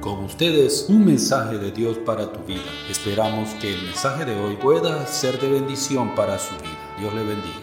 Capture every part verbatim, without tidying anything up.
Con ustedes, un mensaje de Dios para tu vida. Esperamos que el mensaje de hoy pueda ser de bendición para su vida. Dios le bendiga.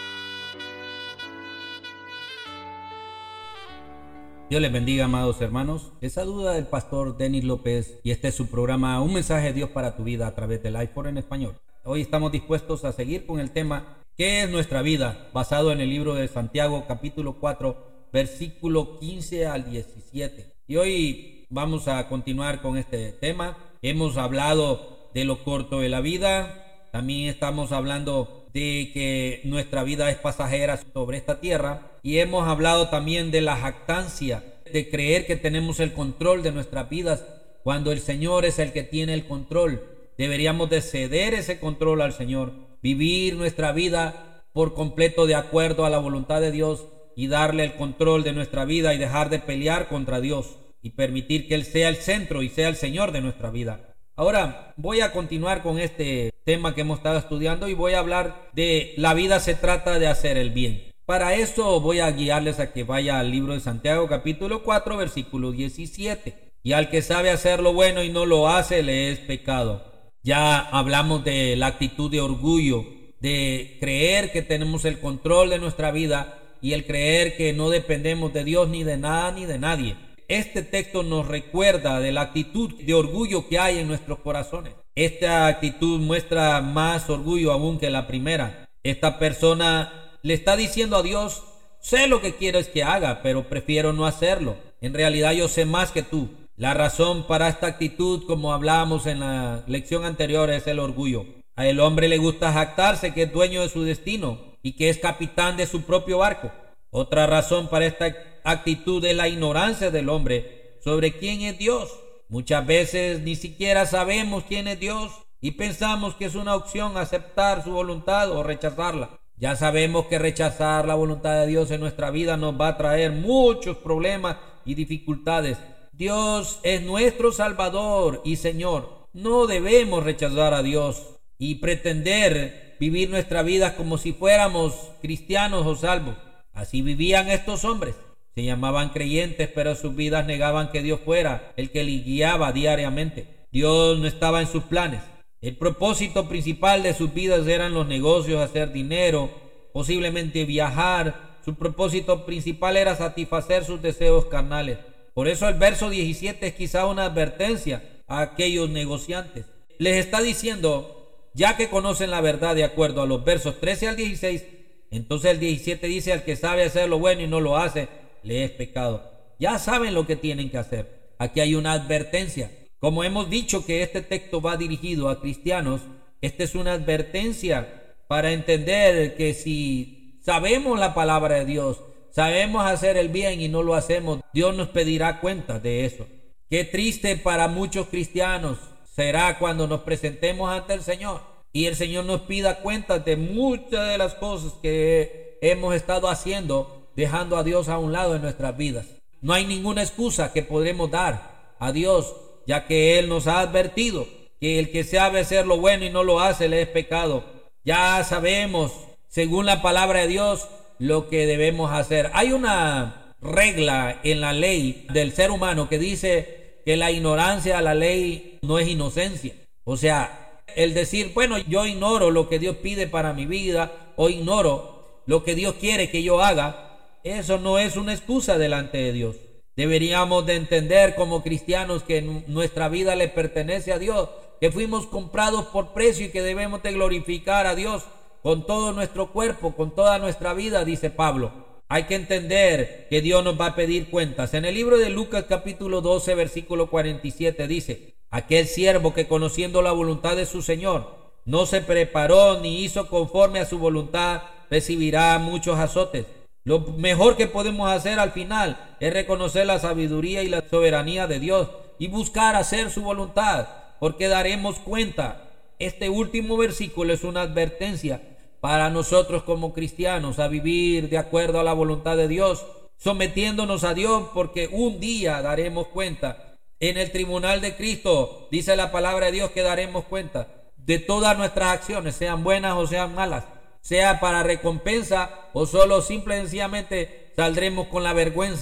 Dios les bendiga, amados hermanos. Les saluda el pastor Denis López y este es su programa Un mensaje de Dios para tu vida a través del iPhone en español. Hoy estamos dispuestos a seguir con el tema ¿qué es nuestra vida? Basado en el libro de Santiago capítulo cuatro versículo quince al diecisiete. Y hoy vamos a continuar con este tema. Hemos hablado de lo corto de la vida. También estamos hablando de que nuestra vida es pasajera sobre esta tierra. Y hemos hablado también de la jactancia, de creer que tenemos el control de nuestras vidas cuando el Señor es el que tiene el control. Deberíamos de ceder ese control al Señor, vivir nuestra vida por completo de acuerdo a la voluntad de Dios y darle el control de nuestra vida y dejar de pelear contra Dios y permitir que Él sea el centro y sea el Señor de nuestra vida. Ahora voy a continuar con este tema que hemos estado estudiando y voy a hablar de la vida se trata de hacer el bien. Para eso voy a guiarles a que vaya al libro de Santiago capítulo cuatro versículo diecisiete. Y al que sabe hacer lo bueno y no lo hace, le es pecado. Ya hablamos de la actitud de orgullo, de creer que tenemos el control de nuestra vida y el creer que no dependemos de Dios ni de nada ni de nadie. Este texto nos recuerda de la actitud de orgullo que hay en nuestros corazones. Esta actitud muestra más orgullo aún que la primera. Esta persona le está diciendo a Dios, sé lo que quieres que haga, pero prefiero no hacerlo. En realidad yo sé más que tú. La razón para esta actitud, como hablábamos en la lección anterior, es el orgullo. A el hombre le gusta jactarse que es dueño de su destino y que es capitán de su propio barco. Otra razón para esta actitud es la ignorancia del hombre sobre quién es Dios. Muchas veces ni siquiera sabemos quién es Dios y pensamos que es una opción aceptar su voluntad o rechazarla. Ya sabemos que rechazar la voluntad de Dios en nuestra vida nos va a traer muchos problemas y dificultades. Dios es nuestro Salvador y Señor. No debemos rechazar a Dios y pretender vivir nuestra vida como si fuéramos cristianos o salvos. Así vivían estos hombres. Se llamaban creyentes, pero sus vidas negaban que Dios fuera el que les guiaba diariamente. Dios no estaba en sus planes. El propósito principal de sus vidas eran los negocios, hacer dinero, posiblemente viajar. Su propósito principal era satisfacer sus deseos carnales. Por eso el verso diecisiete es quizá una advertencia a aquellos negociantes. Les está diciendo, ya que conocen la verdad de acuerdo a los versos trece al dieciséis, entonces el diecisiete dice, al que sabe hacer lo bueno y no lo hace, le es pecado. Ya saben lo que tienen que hacer. Aquí hay una advertencia. Como hemos dicho que este texto va dirigido a cristianos, esta es una advertencia para entender que si sabemos la palabra de Dios, sabemos hacer el bien y no lo hacemos, Dios nos pedirá cuentas de eso. Qué triste para muchos cristianos será cuando nos presentemos ante el Señor y el Señor nos pida cuentas de muchas de las cosas que hemos estado haciendo, dejando a Dios a un lado en nuestras vidas. No hay ninguna excusa que podremos dar a Dios, ya que Él nos ha advertido que el que sabe hacer lo bueno y no lo hace le es pecado. Ya sabemos, según la palabra de Dios, lo que debemos hacer. Hay una regla en la ley del ser humano que dice que la ignorancia a la ley no es inocencia. O sea, el decir, bueno, yo ignoro lo que Dios pide para mi vida o ignoro lo que Dios quiere que yo haga, eso no es una excusa delante de Dios. Deberíamos de entender como cristianos que nuestra vida le pertenece a Dios, que fuimos comprados por precio y que debemos de glorificar a Dios con todo nuestro cuerpo, con toda nuestra vida, dice Pablo. Hay que entender que Dios nos va a pedir cuentas. En el libro de Lucas capítulo doce versículo cuarenta y siete dice, aquel siervo que conociendo la voluntad de su Señor no se preparó ni hizo conforme a su voluntad, recibirá muchos azotes. Lo mejor que podemos hacer al final es reconocer la sabiduría y la soberanía de Dios y buscar hacer su voluntad, porque daremos cuenta. Este último versículo es una advertencia para nosotros como cristianos a vivir de acuerdo a la voluntad de Dios, sometiéndonos a Dios, porque un día daremos cuenta. En el tribunal de Cristo dice la palabra de Dios que daremos cuenta de todas nuestras acciones, sean buenas o sean malas, sea para recompensa o solo simple y sencillamente saldremos con la vergüenza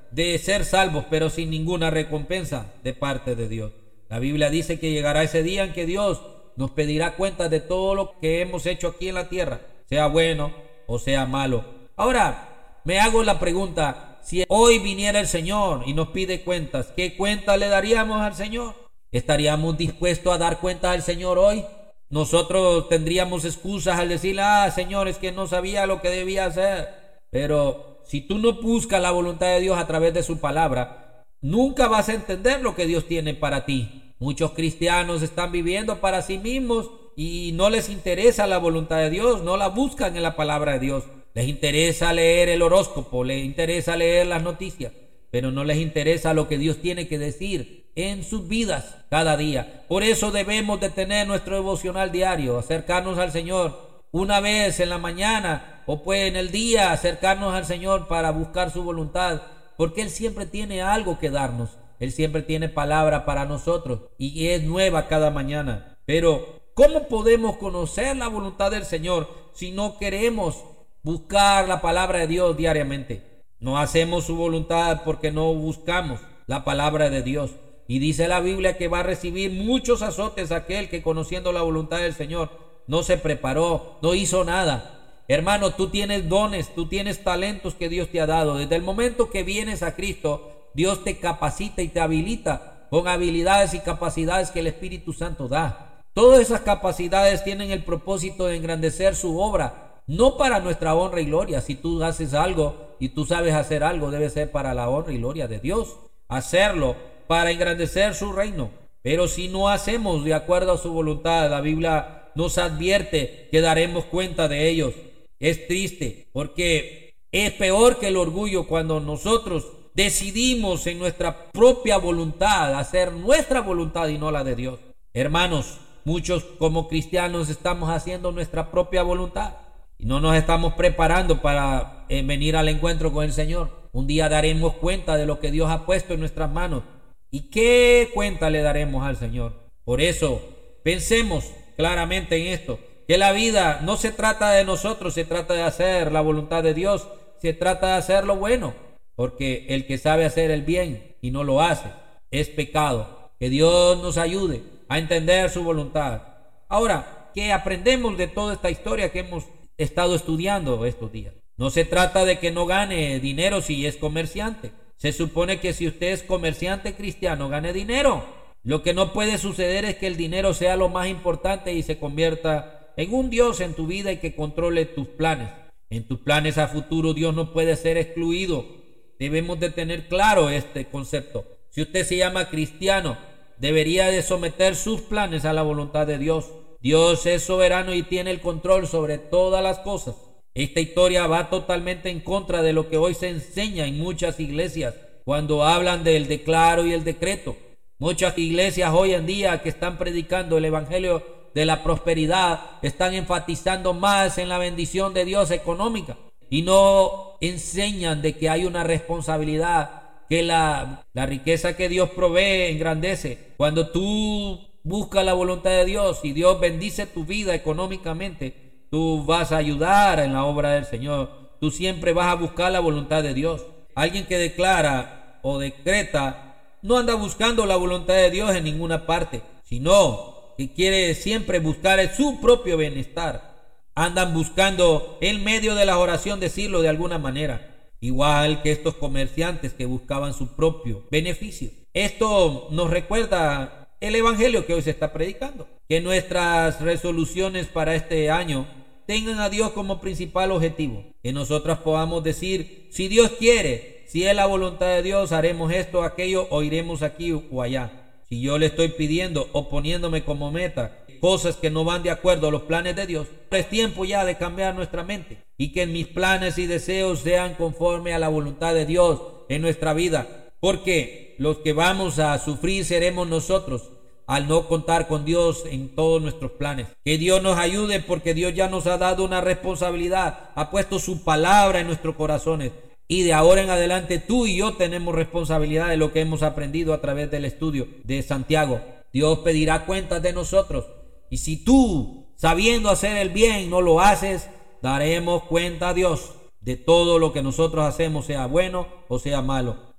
de ser salvos, pero sin ninguna recompensa de parte de Dios. La Biblia dice que llegará ese día en que Dios nos pedirá cuenta de todo lo que hemos hecho aquí en la tierra, sea bueno o sea malo. Ahora, me hago la pregunta, si hoy viniera el Señor y nos pide cuentas, ¿qué cuenta le daríamos al Señor? ¿Estaríamos dispuestos a dar cuenta al Señor hoy? Nosotros tendríamos excusas al decir, ah, Señor, es que no sabía lo que debía hacer. Pero si tú no buscas la voluntad de Dios a través de su palabra, nunca vas a entender lo que Dios tiene para ti. Muchos cristianos están viviendo para sí mismos y no les interesa la voluntad de Dios, no la buscan en la palabra de Dios. Les interesa leer el horóscopo, les interesa leer las noticias, pero no les interesa lo que Dios tiene que decir en sus vidas cada día. Por eso debemos de tener nuestro devocional diario, acercarnos al Señor una vez en la mañana o pues en el día, acercarnos al Señor para buscar su voluntad, porque Él siempre tiene algo que darnos. Él siempre tiene palabra para nosotros y es nueva cada mañana. Pero ¿cómo podemos conocer la voluntad del Señor si no queremos buscar la palabra de Dios diariamente? No hacemos su voluntad porque no buscamos la palabra de Dios. Y dice la Biblia que va a recibir muchos azotes aquel que, conociendo la voluntad del Señor, no se preparó, no hizo nada. Hermano, tú tienes dones, tú tienes talentos que Dios te ha dado. Desde el momento que vienes a Cristo, Dios te capacita y te habilita con habilidades y capacidades que el Espíritu Santo da. Todas esas capacidades tienen el propósito de engrandecer su obra, no para nuestra honra y gloria. Si tú haces algo y tú sabes hacer algo, debe ser para la honra y gloria de Dios. Hacerlo para engrandecer su reino. Pero si no hacemos de acuerdo a su voluntad, la Biblia nos advierte que daremos cuenta de ellos. Es triste porque es peor que el orgullo cuando nosotros decidimos en nuestra propia voluntad hacer nuestra voluntad y no la de Dios. Hermanos, muchos como cristianos estamos haciendo nuestra propia voluntad y no nos estamos preparando para eh, venir al encuentro con el Señor. Un día daremos cuenta de lo que Dios ha puesto en nuestras manos. ¿Y qué cuenta le daremos al Señor? Por eso, pensemos claramente en esto, que la vida no se trata de nosotros, se trata de hacer la voluntad de Dios, se trata de hacer lo bueno, porque el que sabe hacer el bien y no lo hace, es pecado. Que Dios nos ayude a entender su voluntad. Ahora, ¿qué aprendemos de toda esta historia que hemos estado estudiando estos días? No se trata de que no gane dinero si es comerciante. Se supone que si usted es comerciante cristiano, gane dinero. Lo que no puede suceder es que el dinero sea lo más importante y se convierta en un Dios en tu vida y que controle tus planes. En tus planes a futuro Dios no puede ser excluido. Debemos de tener claro este concepto. Si usted se llama cristiano, debería de someter sus planes a la voluntad de Dios. Dios es soberano y tiene el control sobre todas las cosas. Esta historia va totalmente en contra de lo que hoy se enseña en muchas iglesias cuando hablan del declaro y el decreto. Muchas iglesias hoy en día que están predicando el evangelio de la prosperidad están enfatizando más en la bendición de Dios económica y no enseñan de que hay una responsabilidad, que la, la riqueza que Dios provee engrandece. Cuando tú buscas la voluntad de Dios y Dios bendice tu vida económicamente, tú vas a ayudar en la obra del Señor. Tú siempre vas a buscar la voluntad de Dios. Alguien que declara o decreta no anda buscando la voluntad de Dios en ninguna parte, sino que quiere siempre buscar su propio bienestar. Andan buscando en medio de la oración decirlo de alguna manera, igual que estos comerciantes que buscaban su propio beneficio. Esto nos recuerda el evangelio que hoy se está predicando, que nuestras resoluciones para este año tengan a Dios como principal objetivo, que nosotros podamos decir, si Dios quiere, si es la voluntad de Dios, haremos esto, aquello, o iremos aquí o allá. Si yo le estoy pidiendo o poniéndome como meta cosas que no van de acuerdo a los planes de Dios, es tiempo ya de cambiar nuestra mente y que mis planes y deseos sean conforme a la voluntad de Dios en nuestra vida, porque los que vamos a sufrir seremos nosotros al no contar con Dios en todos nuestros planes. Que Dios nos ayude, porque Dios ya nos ha dado una responsabilidad, ha puesto su palabra en nuestros corazones y de ahora en adelante tú y yo tenemos responsabilidad de lo que hemos aprendido a través del estudio de Santiago. Dios pedirá cuentas de nosotros y si tú, sabiendo hacer el bien, no lo haces, daremos cuenta a Dios de todo lo que nosotros hacemos, sea bueno o sea malo.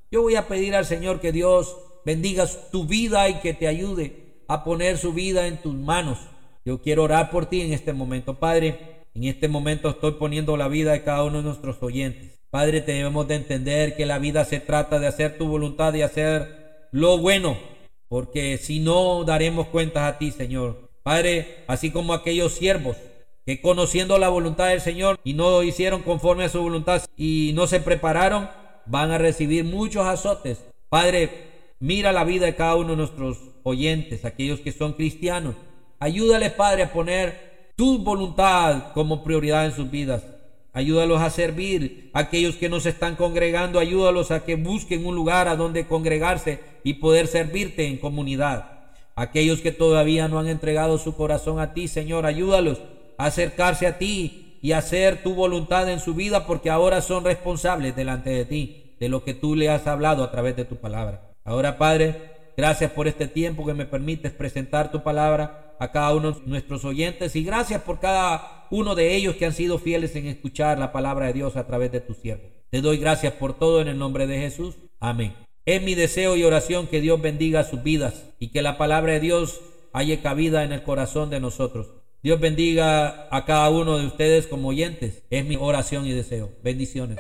Yo voy a pedir al Señor que Dios bendiga tu vida y que te ayude a poner su vida en tus manos. Yo quiero orar por ti en este momento. Padre, en este momento estoy poniendo la vida de cada uno de nuestros oyentes. Padre, debemos de entender que la vida se trata de hacer tu voluntad y hacer lo bueno, porque si no daremos cuentas a ti, Señor. Padre, así como aquellos siervos que conociendo la voluntad del Señor y no hicieron conforme a su voluntad y no se prepararon, van a recibir muchos azotes. Padre, mira la vida de cada uno de nuestros oyentes, aquellos que son cristianos. Ayúdales, Padre, a poner tu voluntad como prioridad en sus vidas. Ayúdalos a servir a aquellos que no se están congregando. Ayúdalos a que busquen un lugar a donde congregarse y poder servirte en comunidad. Aquellos que todavía no han entregado su corazón a ti, Señor, ayúdalos a acercarse a ti y hacer tu voluntad en su vida, porque ahora son responsables delante de ti de lo que tú le has hablado a través de tu palabra. Ahora, Padre, gracias por este tiempo que me permites presentar tu palabra a cada uno de nuestros oyentes, y gracias por cada uno de ellos que han sido fieles en escuchar la palabra de Dios a través de tu siervo. Te doy gracias por todo en el nombre de Jesús. Amén. Es mi deseo y oración que Dios bendiga sus vidas y que la palabra de Dios haya cabida en el corazón de nosotros. Dios bendiga a cada uno de ustedes como oyentes. Es mi oración y deseo. Bendiciones.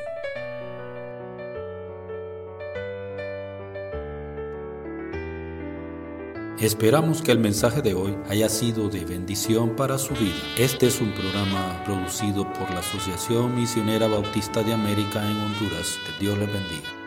Esperamos que el mensaje de hoy haya sido de bendición para su vida. Este es un programa producido por la Asociación Misionera Bautista de América en Honduras. Que Dios les bendiga.